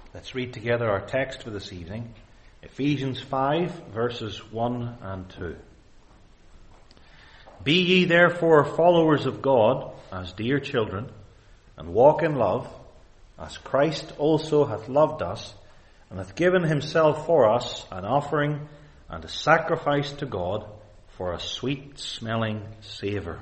Let's read together our text for this evening, Ephesians 5, verses 1 and 2. Be ye therefore followers of God as dear children, and walk in love, as Christ also hath loved us, and hath given himself for us an offering and a sacrifice to God for a sweet-smelling savour.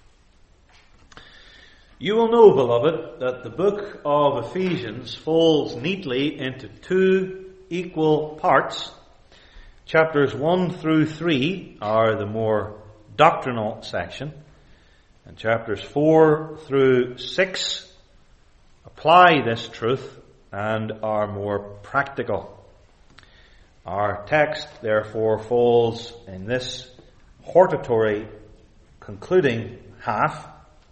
You will know, beloved, that the book of Ephesians falls neatly into two equal parts. Chapters 1 through 3 are the more doctrinal section, and chapters 4 through 6 apply this truth and are more practical. Our text, therefore, falls in this hortatory concluding half,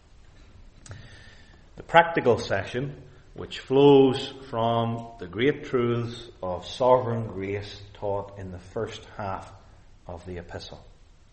the practical section, which flows from the great truths of sovereign grace taught in the first half of the epistle.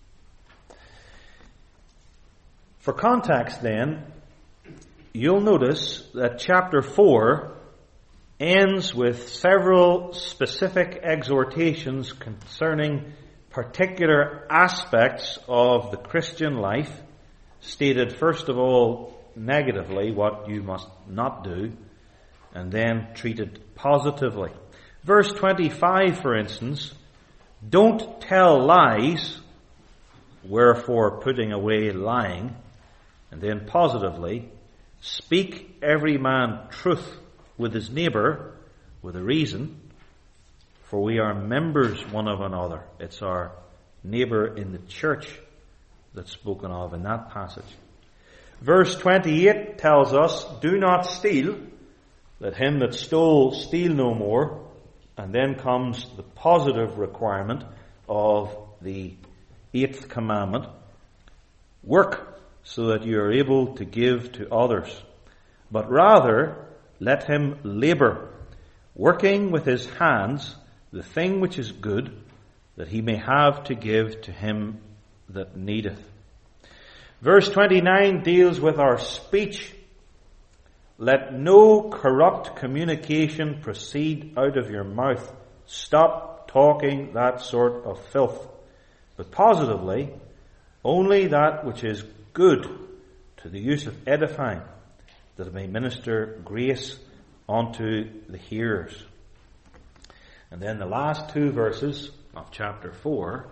For context, then, you'll notice that chapter 4 ends with several specific exhortations concerning particular aspects of the Christian life, stated first of all negatively, what you must not do, and then treated positively. Verse 25, for instance, don't tell lies, wherefore putting away lying. And then positively, speak every man truth with his neighbour, with a reason, for we are members one of another. It's our neighbour in the church that's spoken of in that passage. Verse 28 tells us, do not steal, let him that stole steal no more. And then comes the positive requirement of the 8th commandment. Work so that you are able to give to others. But rather, let him labour, working with his hands the thing which is good, that he may have to give to him that needeth. Verse 29 deals with our speech. Let no corrupt communication proceed out of your mouth. Stop talking that sort of filth. But positively, only that which is good to the use of edifying, that it may minister grace unto the hearers. And then the last two verses of chapter 4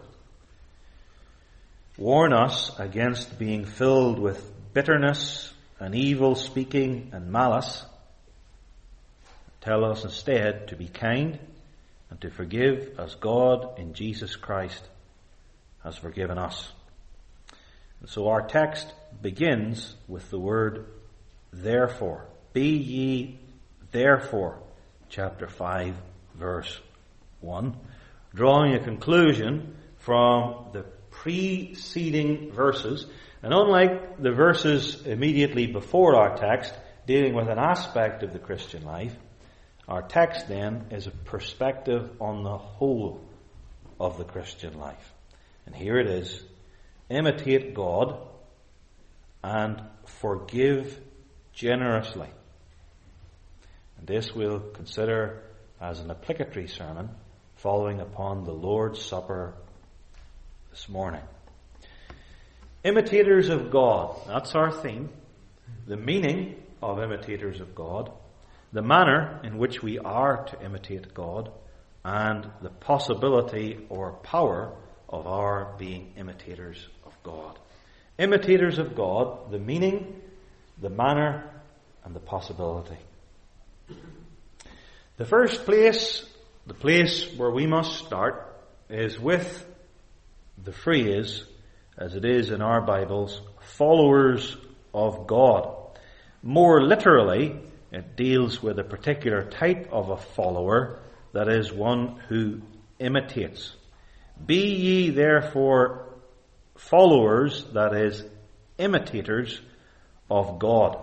warn us against being filled with bitterness and evil speaking and malice. Tell us instead to be kind and to forgive as God in Jesus Christ has forgiven us. And so our text begins with the word therefore. Be ye therefore, chapter 5, verse 1, drawing a conclusion from the preceding verses. And unlike the verses immediately before our text, dealing with an aspect of the Christian life, our text then is a perspective on the whole of the Christian life. And here it is: imitate God and forgive generously. And this we'll consider as an obligatory sermon following upon the Lord's Supper this morning. Imitators of God, that's our theme. The meaning of imitators of God, the manner in which we are to imitate God, and the possibility or power of our being imitators of God. Imitators of God, the meaning, the manner, and the possibility. The first place, the place where we must start, is with the phrase, as it is in our Bibles, followers of God. More literally, it deals with a particular type of a follower, that is, one who imitates. Be ye therefore followers, that is, imitators of God.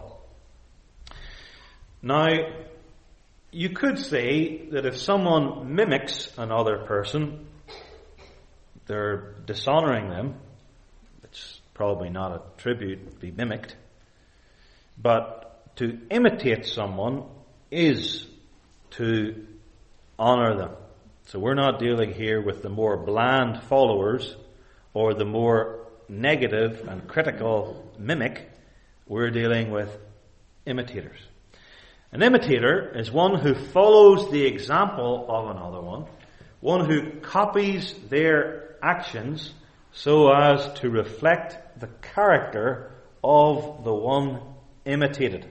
Now, you could say that if someone mimics another person, they're dishonoring them. It's probably not a tribute to be mimicked. But to imitate someone is to honor them. So we're not dealing here with the more bland followers or the more negative and critical mimic. We're dealing with imitators. An imitator is one who follows the example of another one who copies their actions so as to reflect the character of the one imitated.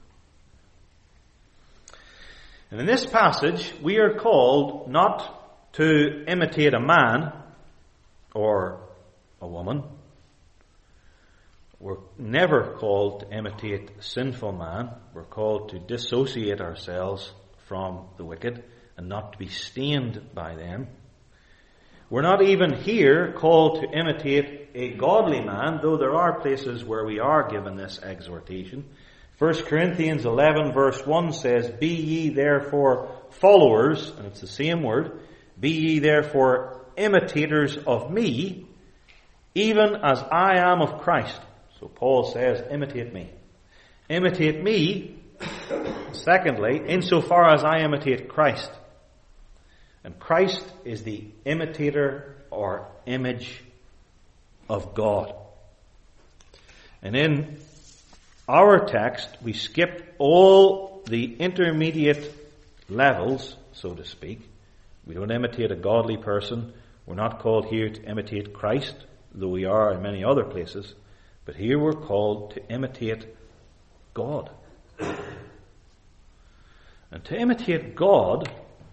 And in this passage, we are called not to imitate a man or a woman. We're never called to imitate sinful man. We're called to dissociate ourselves from the wicked and not to be stained by them. We're not even here called to imitate a godly man, though there are places where we are given this exhortation. 1 Corinthians 11 verse 1 says, "Be ye therefore followers," and it's the same word, "be ye therefore imitators of me, even as I am of Christ." So Paul says, imitate me. Imitate me, secondly, insofar as I imitate Christ. And Christ is the imitator or image of God. And in our text, we skip all the intermediate levels, so to speak. We don't imitate a godly person. We're not called here to imitate Christ, though we are in many other places. But here we're called to imitate God. And to imitate God,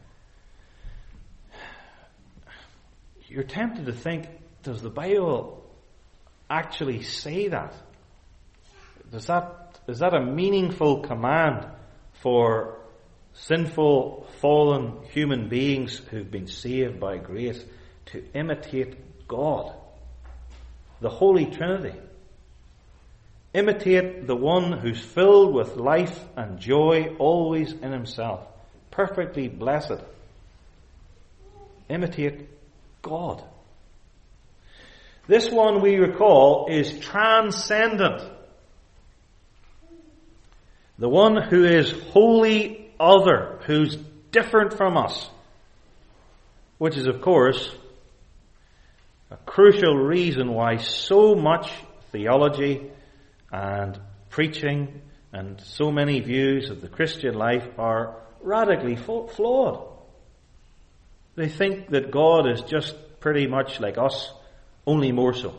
you're tempted to think, does the Bible actually say that? Is that a meaningful command for sinful, fallen human beings who've been saved by grace to imitate God, the Holy Trinity? Imitate the one who's filled with life and joy, always in himself, perfectly blessed. Imitate God. This one, we recall, is transcendent. The one who is wholly other, who's different from us. Which is, of course, a crucial reason why so much theology and preaching and so many views of the Christian life are radically flawed. They think that God is just pretty much like us, only more so.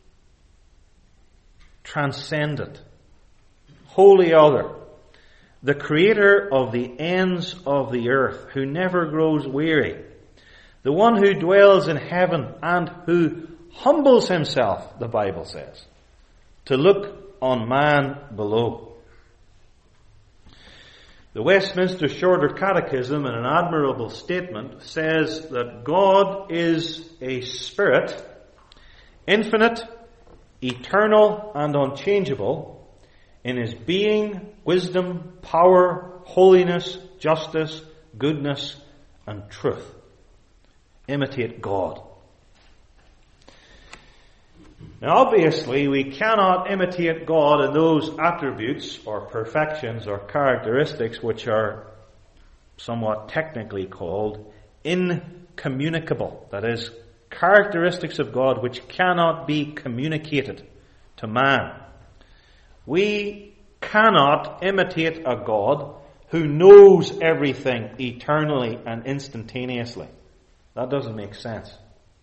Transcendent. Wholly other. The creator of the ends of the earth, who never grows weary. The one who dwells in heaven and who humbles himself, the Bible says, to look on man below. The Westminster Shorter Catechism, in an admirable statement, says that God is a spirit, infinite, eternal, and unchangeable in his being, wisdom, power, holiness, justice, goodness, and truth. Imitate God. Now, obviously, we cannot imitate God in those attributes or perfections or characteristics which are somewhat technically called incommunicable. That is, characteristics of God which cannot be communicated to man. We cannot imitate a God who knows everything eternally and instantaneously. That doesn't make sense.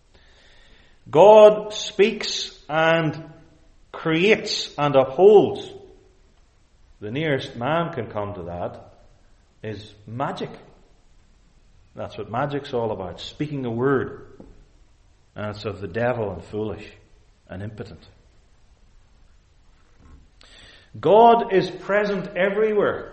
God speaks and creates and upholds. The nearest man can come to that is magic. That's what magic's all about, speaking a word. And it's of the devil and foolish and impotent. God is present everywhere.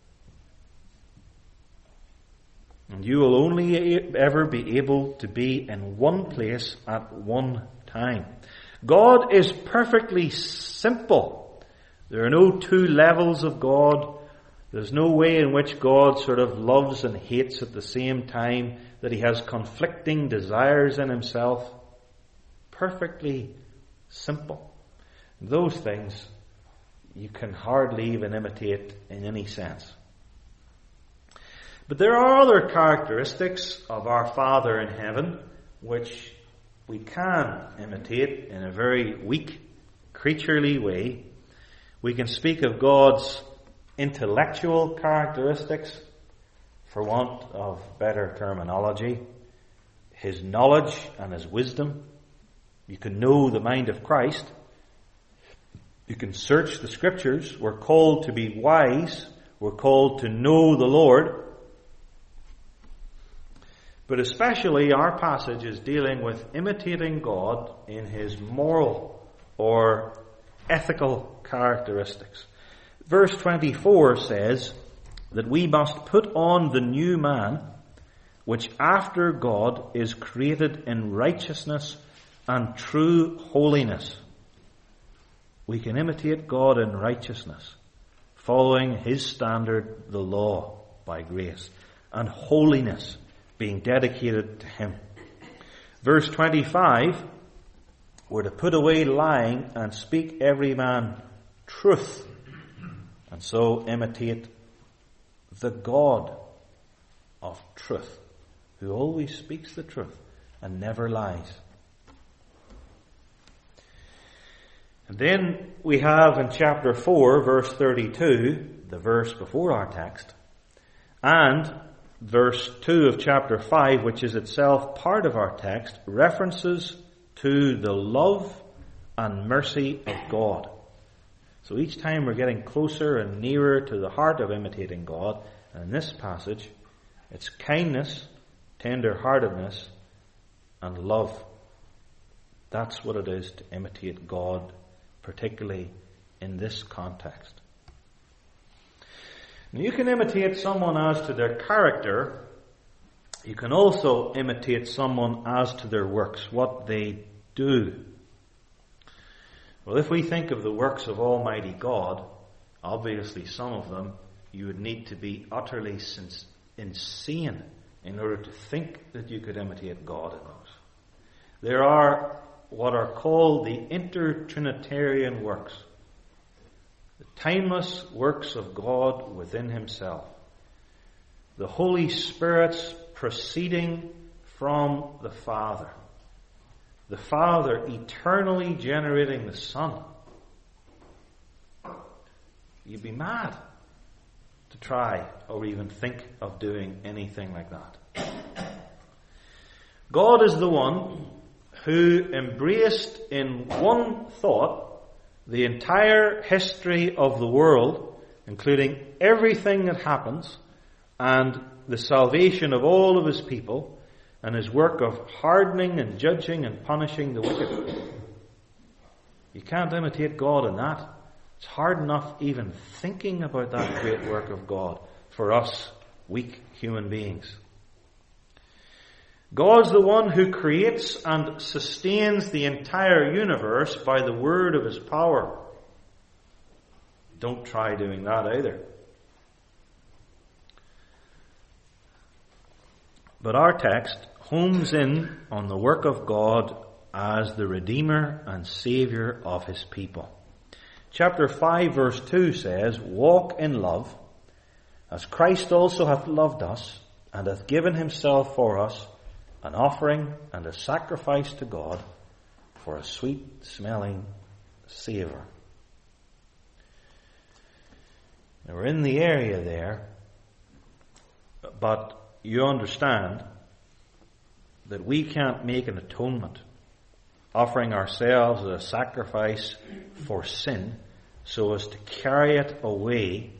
And you will only ever be able to be in one place at one time. God is perfectly simple. There are no two levels of God. There's no way in which God sort of loves and hates at the same time, that he has conflicting desires in himself. Perfectly simple. Those things you can hardly even imitate in any sense. But there are other characteristics of our Father in heaven which we can imitate in a very weak, creaturely way. We can speak of God's intellectual characteristics, for want of better terminology, His knowledge and His wisdom. You can know the mind of Christ. You can search the Scriptures. We're called to be wise. We're called to know the Lord. But especially our passage is dealing with imitating God in His moral or ethical characteristics. Verse 24 says that we must put on the new man, which after God is created in righteousness and true holiness. We can imitate God in righteousness, following His standard, the law, by grace, and holiness, being dedicated to Him. Verse 25, we're to put away lying and speak every man truth, and so imitate the God of truth, who always speaks the truth and never lies. And then we have in chapter 4, verse 32, the verse before our text, and verse 2 of chapter 5, which is itself part of our text, references to the love and mercy of God. So each time we're getting closer and nearer to the heart of imitating God. And in this passage, it's kindness, tender-heartedness, and love. That's what it is to imitate God, particularly in this context. Now, you can imitate someone as to their character. You can also imitate someone as to their works, what they do. Well, if we think of the works of Almighty God, obviously some of them you would need to be utterly insane in order to think that you could imitate God in those. There are what are called the inter-Trinitarian works, the timeless works of God within Himself, the Holy Spirit's proceeding from the Father eternally generating the Son. You'd be mad to try or even think of doing anything like that. God is the one who embraced in one thought the entire history of the world, including everything that happens, and the salvation of all of His people, and His work of hardening and judging and punishing the wicked. You can't imitate God in that. It's hard enough even thinking about that great work of God for us weak human beings. God's the one who creates and sustains the entire universe by the word of His power. Don't try doing that either. But our text homes in on the work of God as the Redeemer and Saviour of His people. Chapter 5 verse 2 says, "Walk in love, as Christ also hath loved us, and hath given Himself for us, an offering and a sacrifice to God for a sweet-smelling savour." Now we're in the area there, but you understand that we can't make an atonement, offering ourselves as a sacrifice for sin so as to carry it away,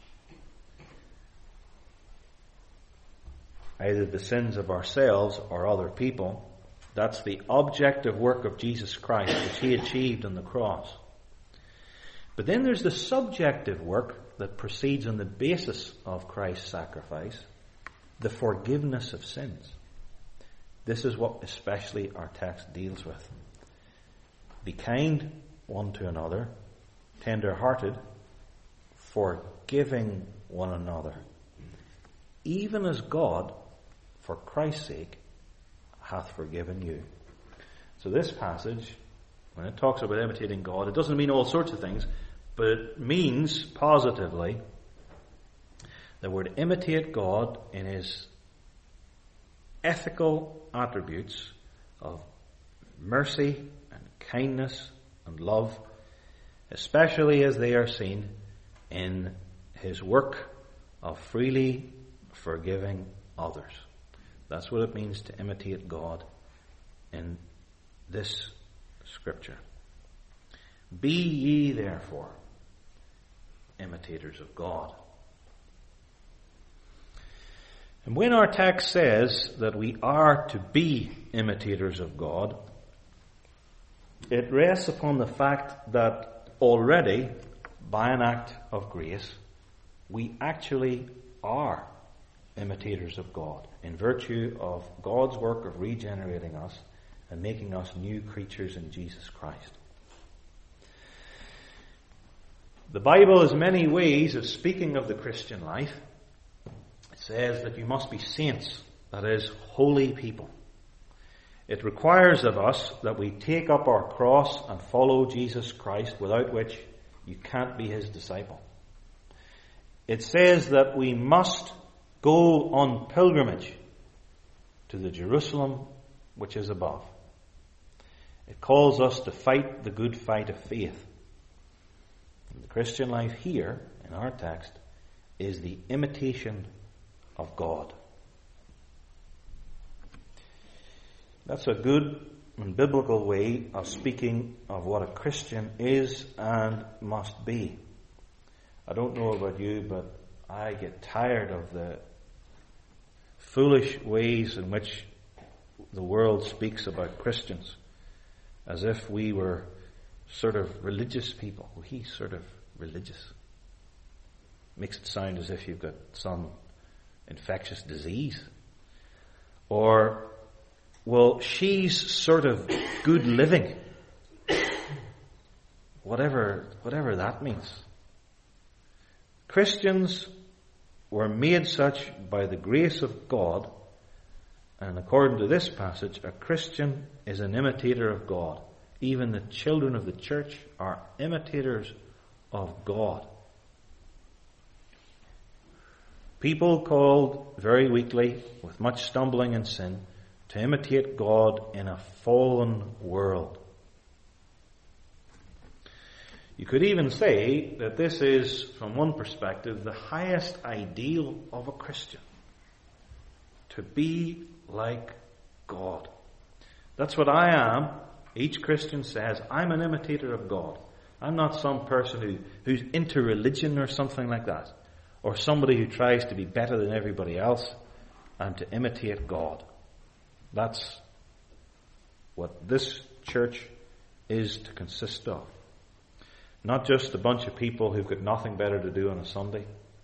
either the sins of ourselves or other people. That's the objective work of Jesus Christ, which He achieved on the cross. But then there's the subjective work that proceeds on the basis of Christ's sacrifice, the forgiveness of sins. This is what especially our text deals with. Be kind one to another, tender-hearted, forgiving one another, even as God, for Christ's sake, hath forgiven you. So this passage, when it talks about imitating God, it doesn't mean all sorts of things, but it means positively that we're to imitate God in his ethical attributes of mercy and kindness and love, especially as they are seen in his work of freely forgiving others. That's what it means to imitate God in this scripture. Be ye therefore imitators of God. And when our text says that we are to be imitators of God, it rests upon the fact that already, by an act of grace, we actually are imitators of God in virtue of God's work of regenerating us and making us new creatures in Jesus Christ. The Bible has many ways of speaking of the Christian life. It says that you must be saints, that is, holy people. It requires of us that we take up our cross and follow Jesus Christ, without which you can't be his disciple. It says that we must go on pilgrimage to the Jerusalem which is above. It calls us to fight the good fight of faith. And the Christian life here, in our text, is the imitation of God. That's a good and biblical way of speaking of what a Christian is and must be. I don't know about you, but I get tired of the foolish ways in which the world speaks about Christians, as if we were sort of religious people. Well, he's sort of religious. Makes it sound as if you've got some infectious disease. Or, well, she's sort of good living. Whatever that means. Christians were made such by the grace of God, and according to this passage, a Christian is an imitator of God. Even the children of the church are imitators of God. People called very weakly, with much stumbling and sin, to imitate God in a fallen world. You could even say that this is, from one perspective, the highest ideal of a Christian. To be like God. That's what I am. Each Christian says, I'm an imitator of God. I'm not some person who's into religion or something like that. Or somebody who tries to be better than everybody else. I'm to imitate God. That's what this church is to consist of. Not just a bunch of people who've got nothing better to do on a Sunday,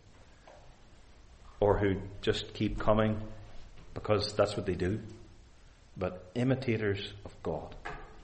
or who just keep coming because that's what they do, but imitators of God.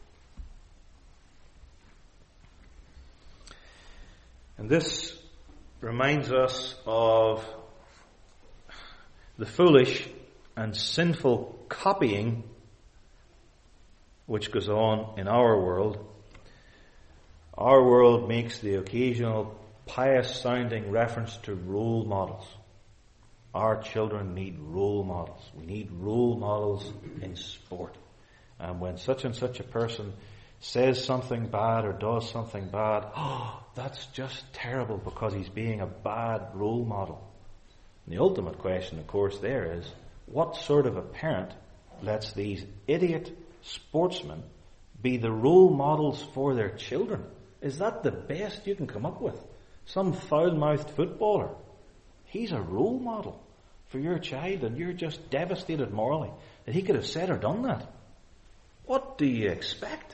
And this reminds us of the foolish and sinful copying which goes on in our world. Our world makes the occasional pious-sounding reference to role models. Our children need role models. We need role models in sport. And when such and such a person says something bad or does something bad, that's just terrible because he's being a bad role model. And the ultimate question, of course, there is, what sort of a parent lets these idiot sportsmen be the role models for their children? Is that the best you can come up with? Some foul-mouthed footballer. He's a role model for your child, and you're just devastated morally that he could have said or done that. What do you expect?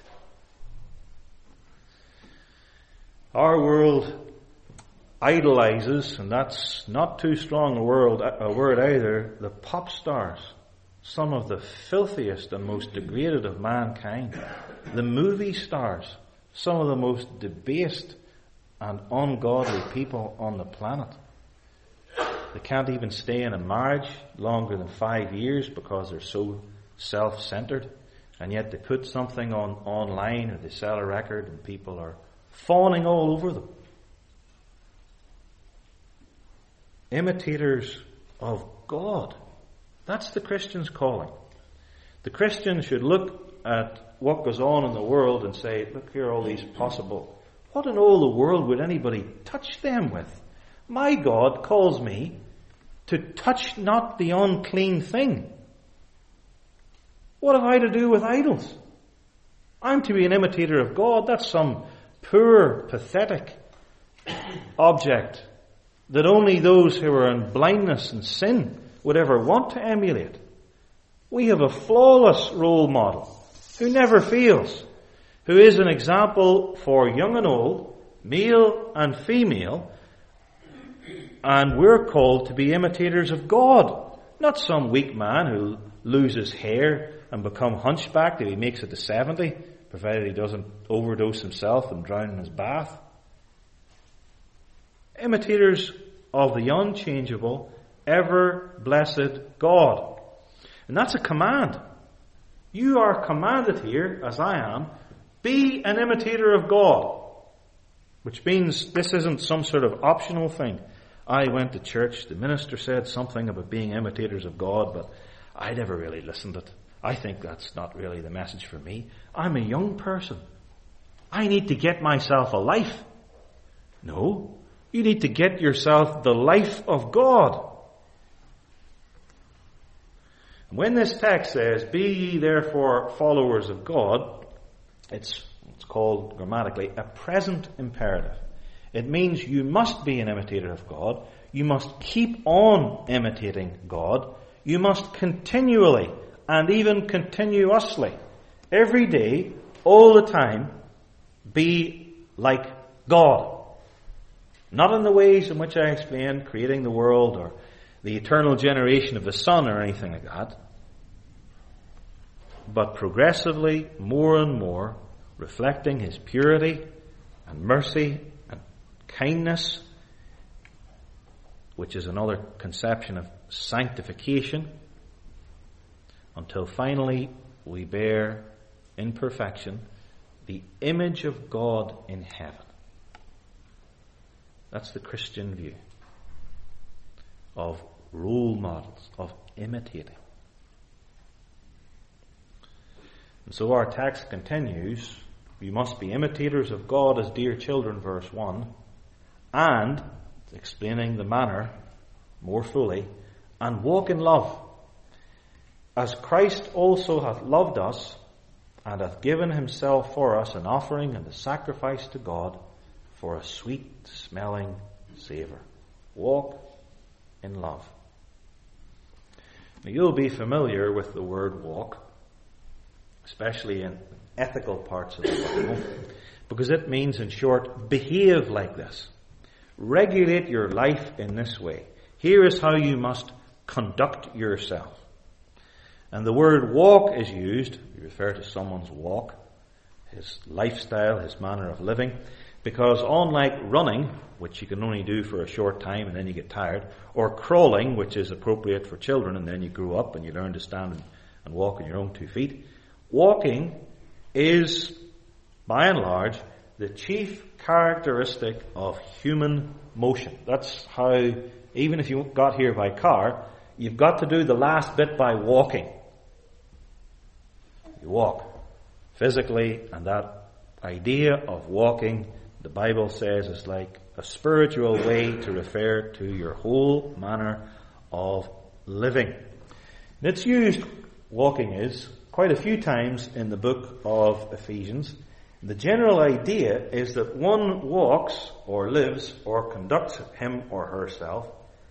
Our world idolizes, and that's not too strong a word either, the pop stars, some of the filthiest and most degraded of mankind, the movie stars, some of the most debased and ungodly people on the planet. They can't even stay in a marriage longer than 5 years because they're so self-centered, and yet they put something online or they sell a record and people are fawning all over them. imitators of God. That's the Christian's calling. The Christian should look at what goes on in the world and say, look, here are all these possible. What in all the world would anybody touch them with? My God calls me to touch not the unclean thing. What have I to do with idols? I'm to be an imitator of God. That's some poor, pathetic object that only those who are in blindness and sin would ever want to emulate. We have a flawless role model who never fails, who is an example for young and old, male and female, and we're called to be imitators of God, not some weak man who loses hair and become hunchbacked if he makes it to 70, provided he doesn't overdose himself and drown in his bath. Imitators of the unchangeable, ever-blessed God. And that's a command. You are commanded here, as I am, be an imitator of God. Which means this isn't some sort of optional thing. I went to church, the minister said something about being imitators of God, but I never really listened to it. I think that's not really the message for me. I'm a young person. I need to get myself a life. No, you need to get yourself the life of God. When this text says, be ye therefore followers of God, it's called grammatically a present imperative. It means you must be an imitator of God. You must keep on imitating God. You must continually and even continuously, every day, all the time, be like God. Not in the ways in which I explained, creating the world or the eternal generation of the Son or anything like that, but progressively, more and more, reflecting His purity and mercy and kindness, which is another conception of sanctification, until finally we bear in perfection the image of God in heaven. That's the Christian view of role models, of imitating. And so our text continues, you must be imitators of God as dear children, verse 1, and, explaining the manner more fully, and walk in love, as Christ also hath loved us, and hath given himself for us an offering and a sacrifice to God for a sweet-smelling savour. Walk in love. Now, you'll be familiar with the word walk, especially in ethical parts of the Bible, because it means, in short, behave like this. Regulate your life in this way. Here is how you must conduct yourself. And the word walk is used, you refer to someone's walk, his lifestyle, his manner of living, because unlike running, which you can only do for a short time and then you get tired, or crawling, which is appropriate for children and then you grow up and you learn to stand and walk on your own 2 feet, walking is, by and large, the chief characteristic of human motion. That's how, even if you got here by car, you've got to do the last bit by walking. You walk physically, and that idea of walking, the Bible says, is like a spiritual way to refer to your whole manner of living. And it's used, walking is, quite a few times in the book of Ephesians. The general idea is that one walks or lives or conducts him or herself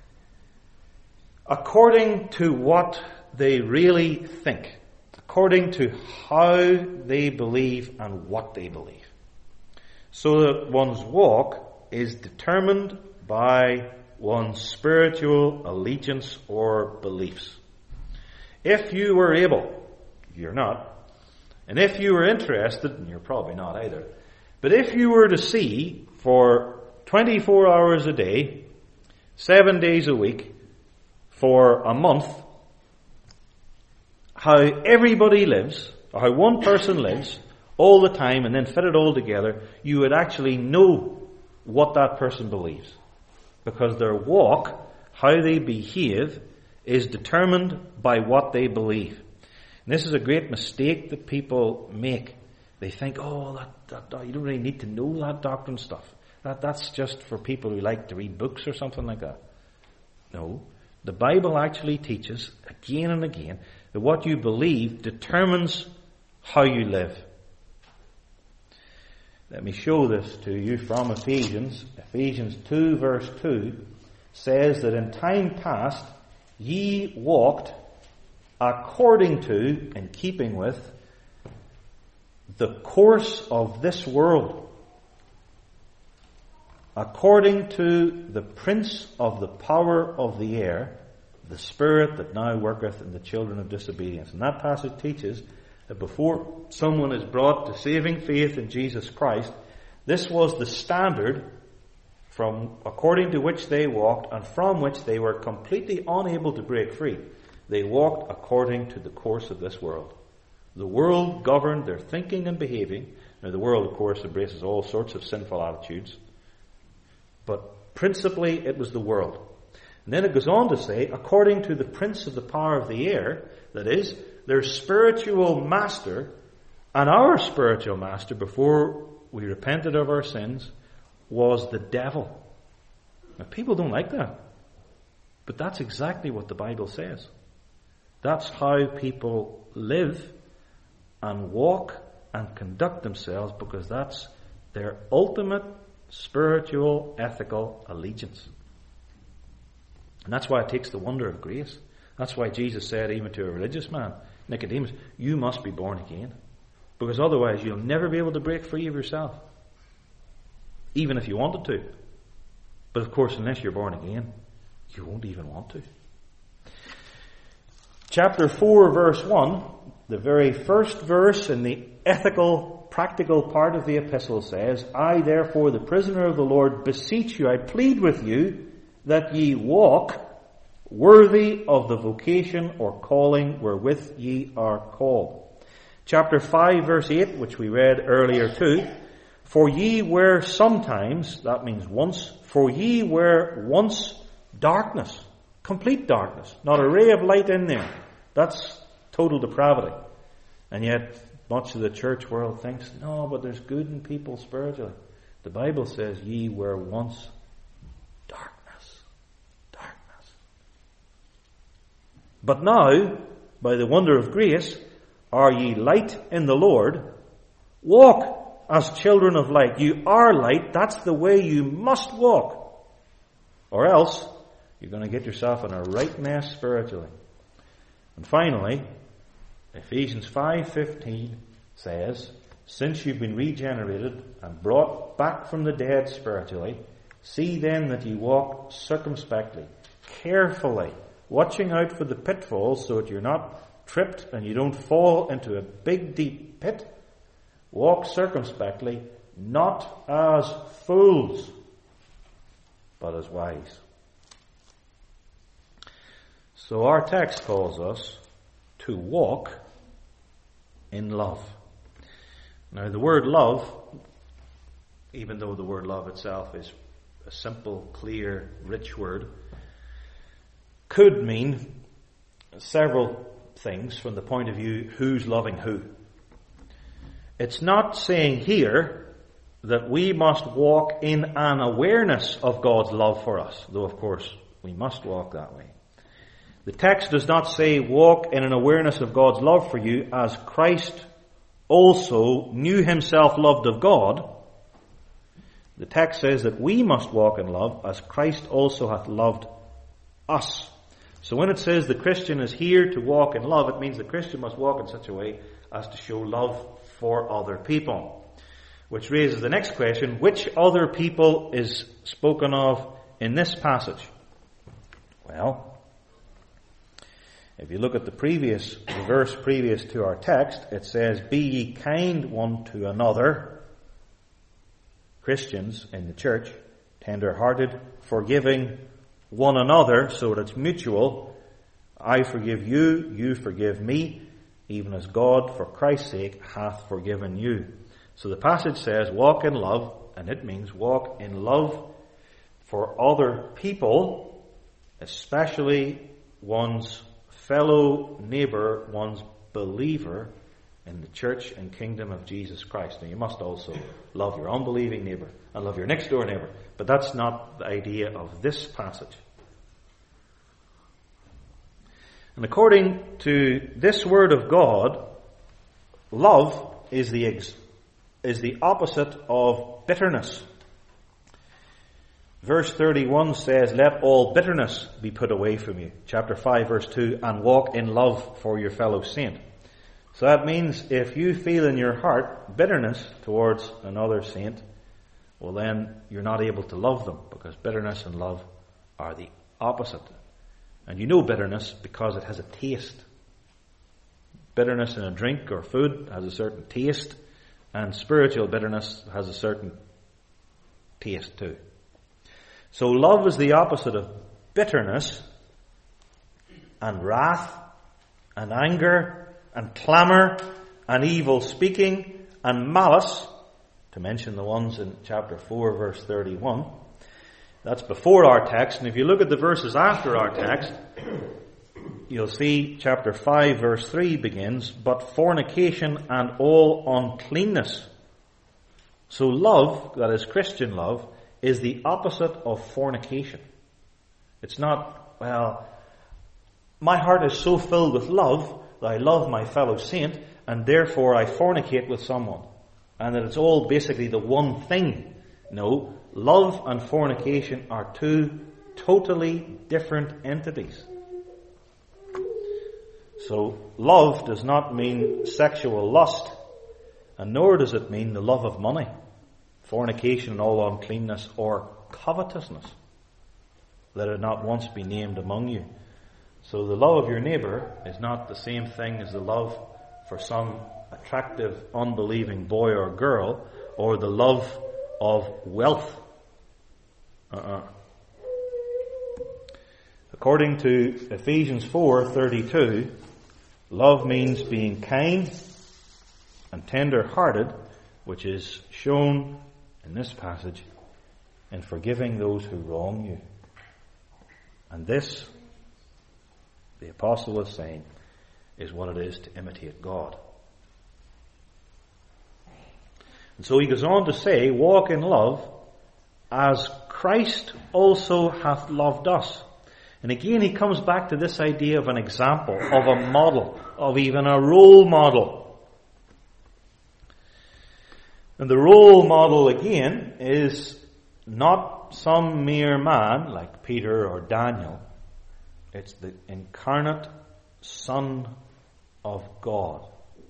according to what they really think, according to how they believe and what they believe. So that one's walk is determined by one's spiritual allegiance or beliefs. If you were able, you're not, and if you were interested, and you're probably not either, but if you were to see for 24 hours a day, 7 days a week, for a month, how everybody lives, or how one person lives, all the time, and then fit it all together, you would actually know what that person believes. Because their walk how they behave, is determined by what they believe. And this is a great mistake that people make. They think, oh, that you don't really need to know that doctrine stuff. That's just for people who like to read books or something like that. No. The Bible actually teaches, again and again, that what you believe determines how you live. Let me show this to you from Ephesians. Ephesians 2 verse 2 says that in time past ye walked according to, in keeping with, the course of this world, according to the prince of the power of the air, the spirit that now worketh in the children of disobedience. And that passage teaches that before someone is brought to saving faith in Jesus Christ, this was the standard from according to which they walked and from which they were completely unable to break free. They walked according to the course of this world. The world governed their thinking and behaving. Now the world, of course, embraces all sorts of sinful attitudes. But principally it was the world. And then it goes on to say, according to the prince of the power of the air, that is, their spiritual master and our spiritual master before we repented of our sins was the devil. Now people don't like that. But that's exactly what the Bible says. That's how people live and walk and conduct themselves, because that's their ultimate spiritual, ethical allegiance. And that's why it takes the wonder of grace. That's why Jesus said even to a religious man, Nicodemus, you must be born again. Because otherwise you'll never be able to break free of yourself. Even if you wanted to. But of course, unless you're born again, you won't even want to. Chapter 4, verse 1, the very first verse in the ethical, practical part of the epistle says, I therefore, the prisoner of the Lord, beseech you, I plead with you, that ye walk worthy of the vocation or calling wherewith ye are called. Chapter 5, verse 8, which we read earlier too, for ye were sometimes, that means once, for ye were once darkness, complete darkness, not a ray of light in there. That's total depravity. And yet, much of the church world thinks, no, but there's good in people spiritually. The Bible says, ye were once darkness. Darkness. But now, by the wonder of grace, are ye light in the Lord? Walk as children of light. You are light. That's the way you must walk. Or else, you're going to get yourself in a right mess spiritually. And finally, Ephesians 5:15 says, since you've been regenerated and brought back from the dead spiritually, see then that you walk circumspectly, carefully, watching out for the pitfalls so that you're not tripped and you don't fall into a big deep pit. Walk circumspectly, not as fools, but as wise. So our text calls us to walk in love. Now the word love, even though the word love itself is a simple, clear, rich word, could mean several things from the point of view who's loving who. It's not saying here that we must walk in an awareness of God's love for us, though of course we must walk that way. The text does not say walk in an awareness of God's love for you as Christ also knew himself loved of God. The text says that we must walk in love as Christ also hath loved us. So when it says the Christian is here to walk in love, it means the Christian must walk in such a way as to show love for other people. Which raises the next question, which other people is spoken of in this passage? Well, if you look at the verse previous to our text, it says, be ye kind one to another, Christians in the church, tender-hearted, forgiving one another, so that it's mutual. I forgive you, you forgive me, even as God, for Christ's sake, hath forgiven you. So the passage says, walk in love, and it means walk in love for other people, especially one's fellow neighbor, one's believer in the church and kingdom of Jesus Christ. Now, you must also love your unbelieving neighbor and love your next door neighbor, but that's not the idea of this passage. And according to this word of God, love is the opposite of bitterness. Verse 31 says, let all bitterness be put away from you. Chapter 5, verse 2, and walk in love for your fellow saint. So that means if you feel in your heart bitterness towards another saint, well then you're not able to love them, because bitterness and love are the opposite. And you know bitterness because it has a taste. Bitterness in a drink or food has a certain taste, and spiritual bitterness has a certain taste too. So love is the opposite of bitterness and wrath and anger and clamor and evil speaking and malice, to mention the ones in chapter 4 verse 31. That's before our text, and if you look at the verses after our text, you'll see chapter 5 verse 3 begins, but fornication and all uncleanness. So love, that is Christian love, is the opposite of fornication. It's not, well, my heart is so filled with love that I love my fellow saint and therefore I fornicate with someone. And that it's all basically the one thing. No, love and fornication are two totally different entities. So love does not mean sexual lust, and nor does it mean the love of money, fornication and all uncleanness, or covetousness. Let it not once be named among you. So the love of your neighbor is not the same thing as the love for some attractive, unbelieving boy or girl, or the love of wealth. According to Ephesians 4:32, love means being kind and tender-hearted, which is shown in this passage in forgiving those who wrong you. And this, the apostle was saying, is what it is to imitate God. And so he goes on to say, walk in love as Christ also hath loved us. And again he comes back to this idea of an example, of a model, of even a role model. And the role model again is not some mere man like Peter or Daniel. It's the incarnate Son of God.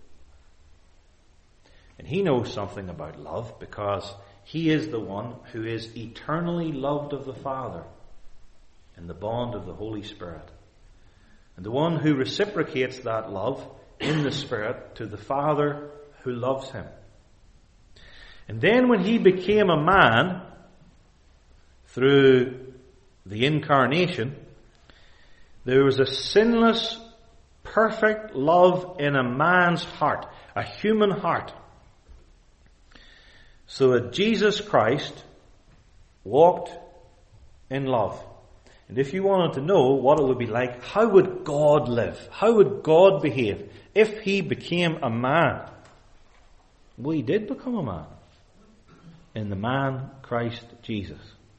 And he knows something about love because he is the one who is eternally loved of the Father in the bond of the Holy Spirit. And the one who reciprocates that love in the Spirit to the Father who loves him. And then when he became a man through the incarnation, there was a sinless, perfect love in a man's heart, a human heart. So that Jesus Christ walked in love. And if you wanted to know what it would be like, how would God live? How would God behave if he became a man? Well, he did become a man. In the man Christ Jesus.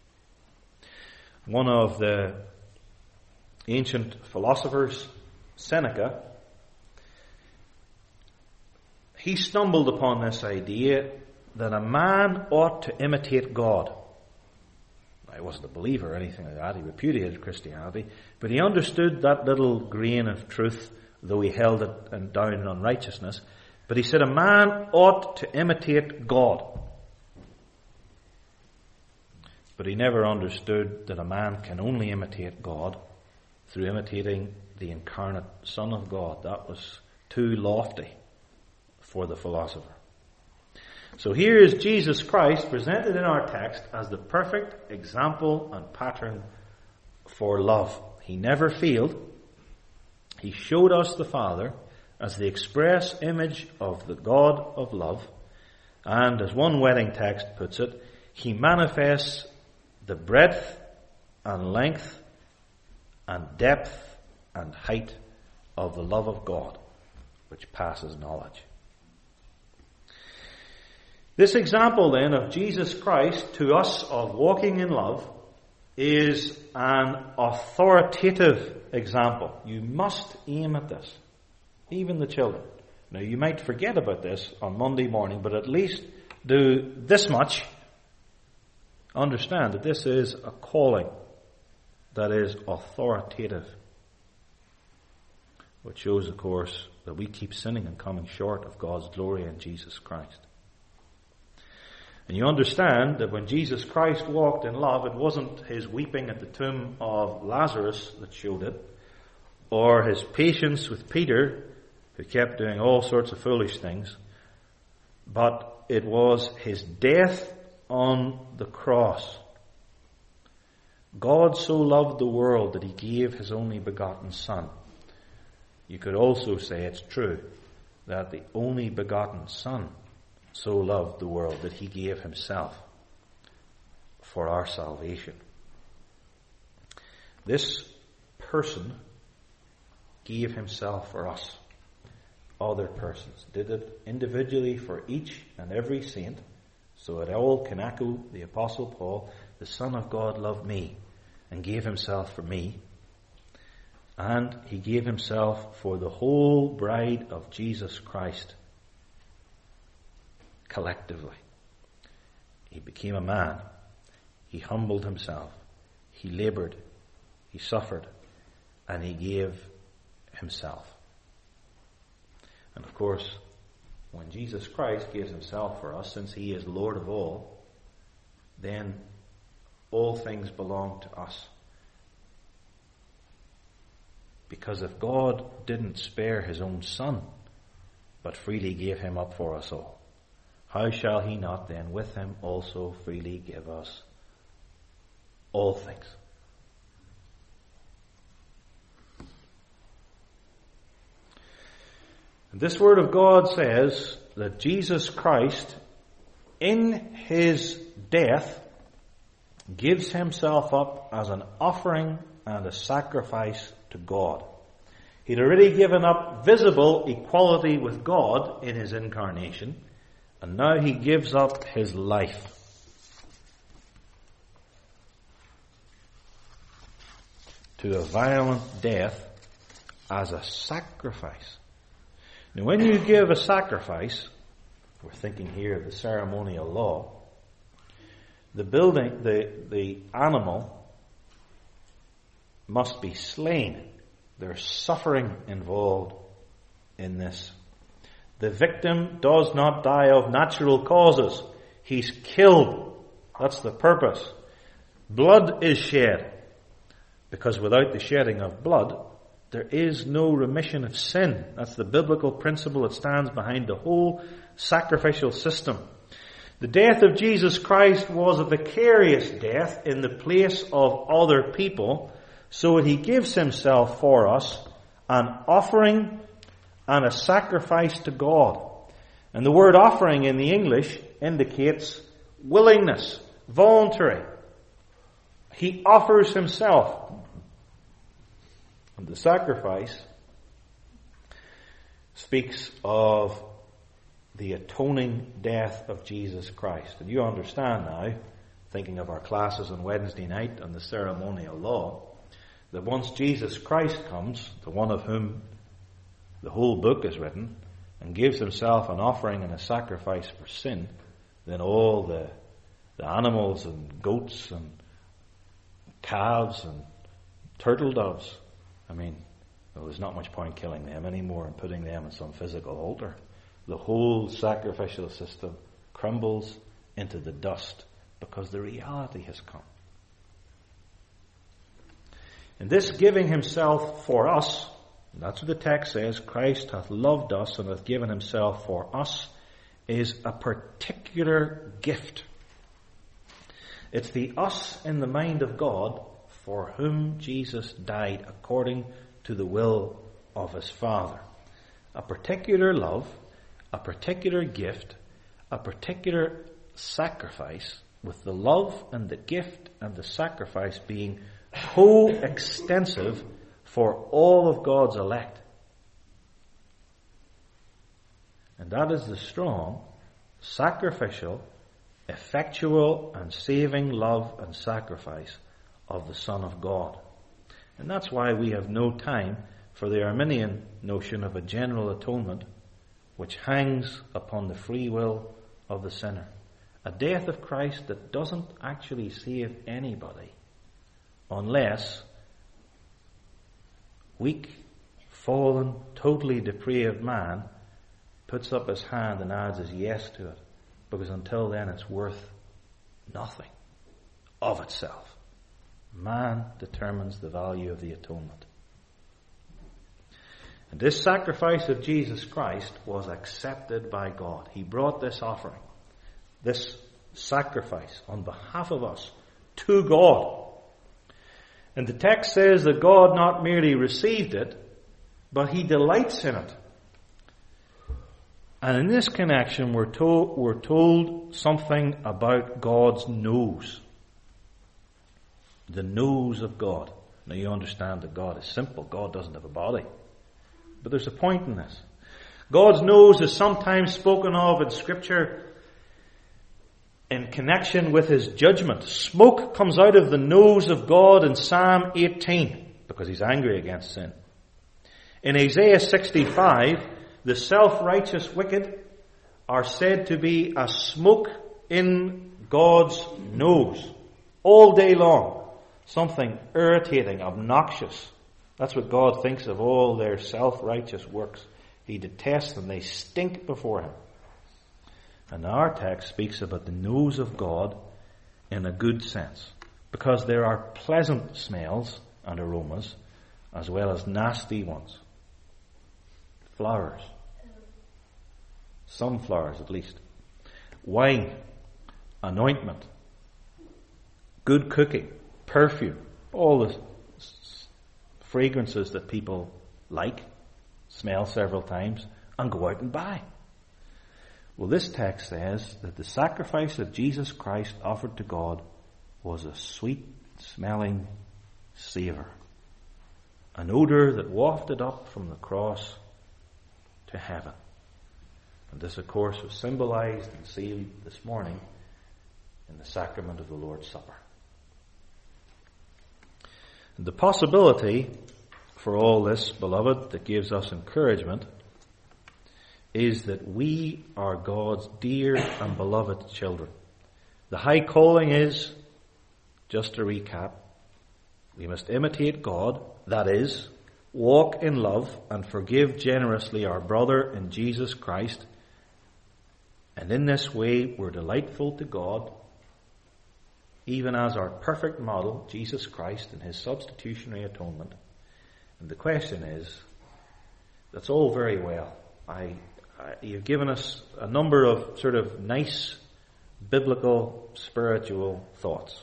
One of the ancient philosophers, Seneca, he stumbled upon this idea that a man ought to imitate God. Now, he wasn't a believer or anything like that. He repudiated Christianity. But he understood that little grain of truth, though he held it down in unrighteousness. But he said a man ought to imitate God. But he never understood that a man can only imitate God through imitating the incarnate Son of God. That was too lofty for the philosopher. So here is Jesus Christ presented in our text as the perfect example and pattern for love. He never failed. He showed us the Father as the express image of the God of love. And as one wedding text puts it, he manifests the breadth and length and depth and height of the love of God, which passes knowledge. This example then of Jesus Christ to us of walking in love is an authoritative example. You must aim at this, even the children. Now you might forget about this on Monday morning, but at least do this much. Understand that this is a calling that is authoritative, which shows, of course, that we keep sinning and coming short of God's glory in Jesus Christ. And you understand that when Jesus Christ walked in love, it wasn't his weeping at the tomb of Lazarus that showed it, or his patience with Peter, who kept doing all sorts of foolish things, but it was his death on the cross. God so loved the world that he gave his only begotten Son. You could also say it's true that the only begotten Son so loved the world that he gave himself for our salvation. This person gave himself for us. Other persons did it individually for each and every saint, so it all can echo the Apostle Paul, the Son of God loved me and gave himself for me. And he gave himself for the whole bride of Jesus Christ collectively. He became a man. He humbled himself. He labored. He suffered. And he gave himself. And of course, when Jesus Christ gives himself for us, since he is Lord of all, then all things belong to us. Because if God didn't spare his own Son, but freely gave him up for us all, how shall he not then with him also freely give us all things? And this word of God says that Jesus Christ, in his death, gives himself up as an offering and a sacrifice to God. He'd already given up visible equality with God in his incarnation, and now he gives up his life. To a violent death as a sacrifice. Now when you give a sacrifice, we're thinking here of the ceremonial law, the animal must be slain. There's suffering involved in this. The victim does not die of natural causes. He's killed. That's the purpose. Blood is shed. Because without the shedding of blood, there is no remission of sin. That's the biblical principle that stands behind the whole sacrificial system. The death of Jesus Christ was a vicarious death in the place of other people, so that he gives himself for us, an offering and a sacrifice to God. And the word offering in the English indicates willingness, voluntary. He offers himself. And the sacrifice speaks of the atoning death of Jesus Christ. And you understand now, thinking of our classes on Wednesday night on the ceremonial law, that once Jesus Christ comes, the one of whom the whole book is written, and gives himself an offering and a sacrifice for sin, then all the animals and goats and calves and turtle doves, there's not much point killing them anymore and putting them in some physical altar. The whole sacrificial system crumbles into the dust because the reality has come. And this giving himself for us, that's what the text says, Christ hath loved us and hath given himself for us, is a particular gift. It's the us in the mind of God for whom Jesus died according to the will of his Father. A particular love, a particular gift, a particular sacrifice, with the love and the gift and the sacrifice being co-extensive for all of God's elect. And that is the strong, sacrificial, effectual and saving love and sacrifice of the Son of God. And that's why we have no time for the Arminian notion of a general atonement which hangs upon the free will of the sinner. A death of Christ that doesn't actually save anybody unless weak, fallen, totally depraved man puts up his hand and adds his yes to it. Because until then it's worth nothing of itself. Man determines the value of the atonement. And this sacrifice of Jesus Christ was accepted by God. He brought this offering, this sacrifice on behalf of us to God. And the text says that God not merely received it, but He delights in it. And in this connection, we're told something about God's nose. The nose of God. Now you understand that God is simple. God doesn't have a body. But there's a point in this. God's nose is sometimes spoken of in Scripture in connection with His judgment. Smoke comes out of the nose of God in Psalm 18 because He's angry against sin. In Isaiah 65, the self-righteous wicked are said to be a smoke in God's nose all day long. Something irritating, obnoxious. That's what God thinks of all their self-righteous works. He detests them. They stink before Him. And our text speaks about the nose of God in a good sense. Because there are pleasant smells and aromas as well as nasty ones. Flowers. Some flowers at least. Wine. Anointment. Good cooking. Perfume. All the fragrances that people like, smell several times, and go out and buy. Well, this text says that the sacrifice of Jesus Christ offered to God was a sweet-smelling savour. An odour that wafted up from the cross to heaven. And this, of course, was symbolized and sealed this morning in the sacrament of the Lord's Supper. And the possibility for all this, beloved, that gives us encouragement is that we are God's dear and beloved children. The high calling is, just to recap, we must imitate God, that is, walk in love and forgive generously our brother in Jesus Christ. And in this way, we're delightful to God, even as our perfect model, Jesus Christ, and His substitutionary atonement. And the question is, that's all very well. You've given us a number of sort of nice, biblical, spiritual thoughts.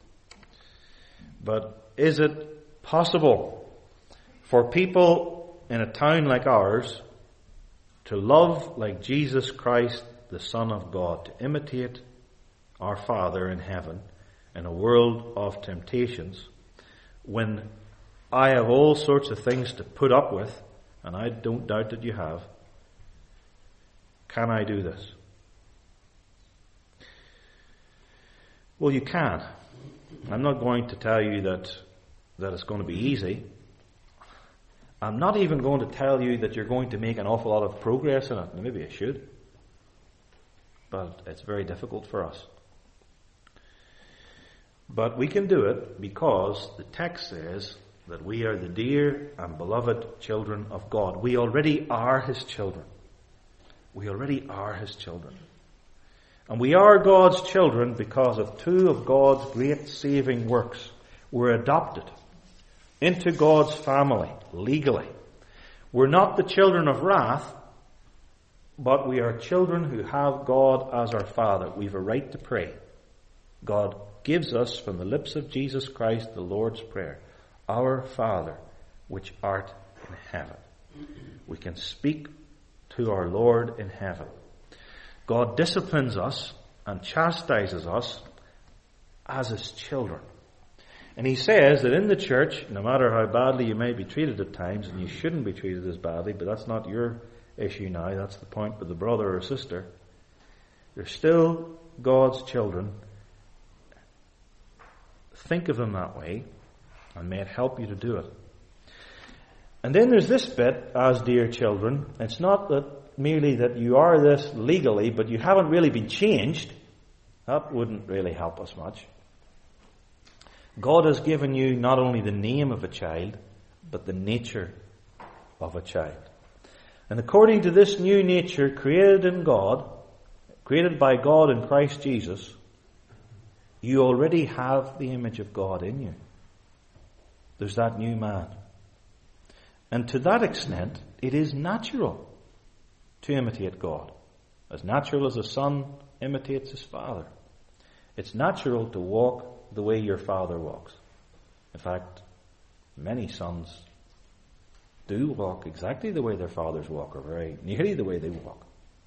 But is it possible for people in a town like ours to love like Jesus Christ, the Son of God, to imitate our Father in heaven in a world of temptations, when I have all sorts of things to put up with, and I don't doubt that you have? Can I do this? Well, you can. I'm not going to tell you that it's going to be easy. I'm not even going to tell you that you're going to make an awful lot of progress in it. Maybe I should. But it's very difficult for us. But we can do it because the text says that we are the dear and beloved children of God. We already are His children. We already are His children. And we are God's children because of two of God's great saving works. We're adopted into God's family legally. We're not the children of wrath, but we are children who have God as our Father. We've a right to pray. God gives us from the lips of Jesus Christ the Lord's Prayer. Our Father, which art in heaven. We can speak to our Lord in heaven. God disciplines us and chastises us as His children. And he says that in the church, no matter how badly you may be treated at times, and you shouldn't be treated as badly, but that's not your issue now, that's the point with the brother or sister, they're still God's children. Think of them that way, and may it help you to do it. And then there's this bit, as dear children. It's not that merely that you are this legally, but you haven't really been changed. That wouldn't really help us much. God has given you not only the name of a child, but the nature of a child. And according to this new nature created in God, created by God in Christ Jesus, you already have the image of God in you. There's that new man. And to that extent, it is natural to imitate God. As natural as a son imitates his father. It's natural to walk the way your father walks. In fact, many sons do walk exactly the way their fathers walk, or very nearly the way they walk.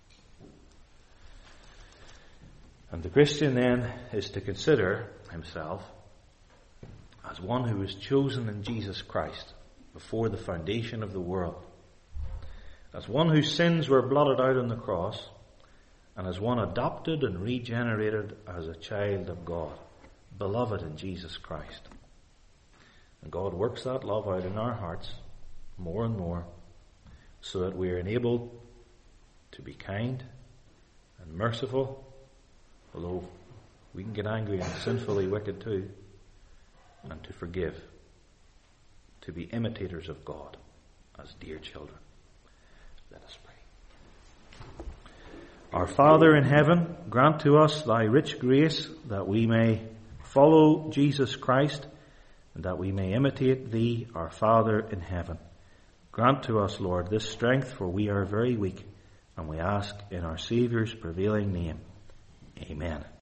And the Christian then is to consider himself as one who was chosen in Jesus Christ before the foundation of the world, as one whose sins were blotted out on the cross, and as one adopted and regenerated as a child of God, beloved in Jesus Christ. And God works that love out in our hearts more and more, so that we are enabled to be kind and merciful, although we can get angry and sinfully wicked too, and to forgive, to be imitators of God as dear children. Let us pray. Our Father in heaven, grant to us thy rich grace that we may follow Jesus Christ and that we may imitate thee, our Father in heaven. Grant to us, Lord, this strength, for we are very weak, and we ask in our Saviour's prevailing name. Amen.